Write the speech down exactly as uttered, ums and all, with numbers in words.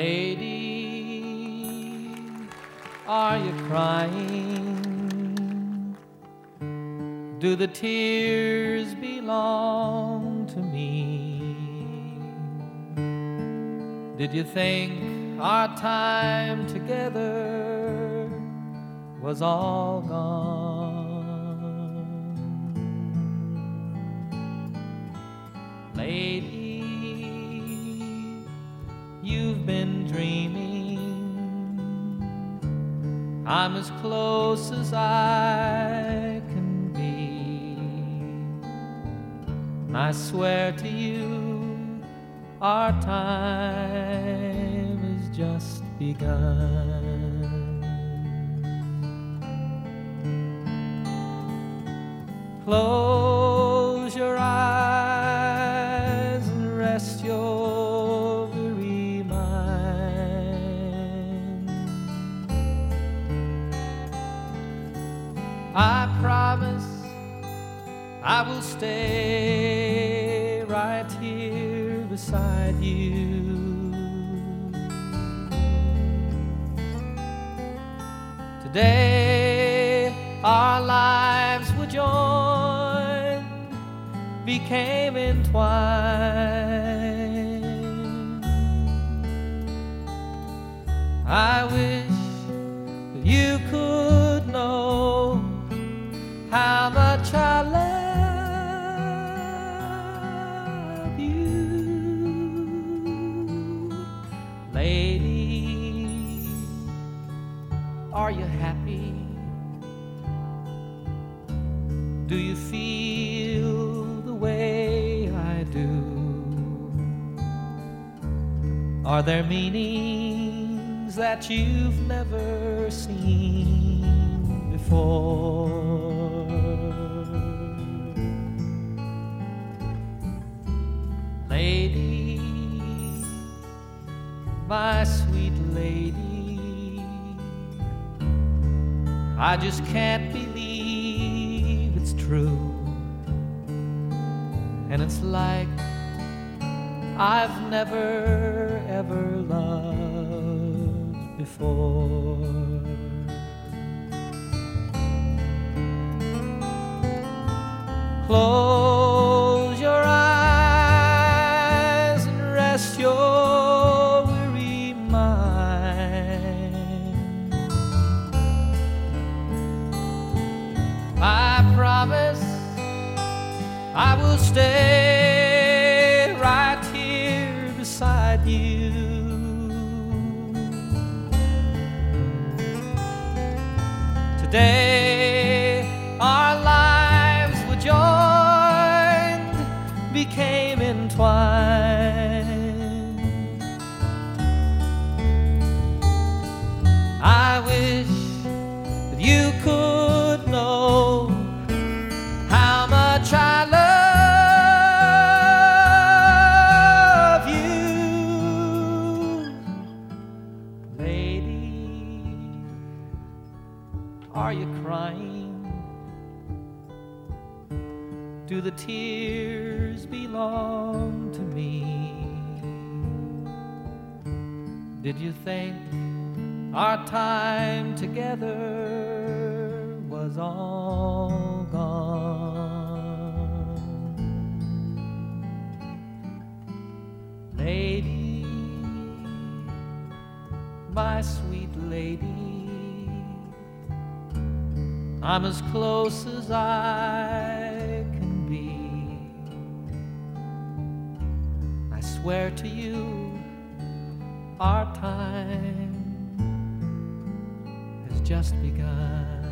Lady, are you crying? Do the tears belong to me? Did you think our time together was all gone? Lady, you've been dreaming. I'm as close as I can be. I swear to you, our time has just begun. Close your eyes and rest your weary mind. I promise I will stay right here beside you. Today our lives were joined, became entwined. I wish that you could know how much I love you. Lady, are you happy? Do you feel the way I do? Are there meanings that you've never seen before? Lady, my sweet lady, I just can't believe it's true. And it's like I've never ever loved before. Close your eyes and rest your weary mind. I promise I will stay right here beside you. Today our lives were joined, became entwined. I wish that you could know how much I love you. Lady, are you crying? Do the tears belong to me? Did you think our time together was all gone? Lady, my sweet lady, I'm as close as I can be. I swear to you, our time has just begun.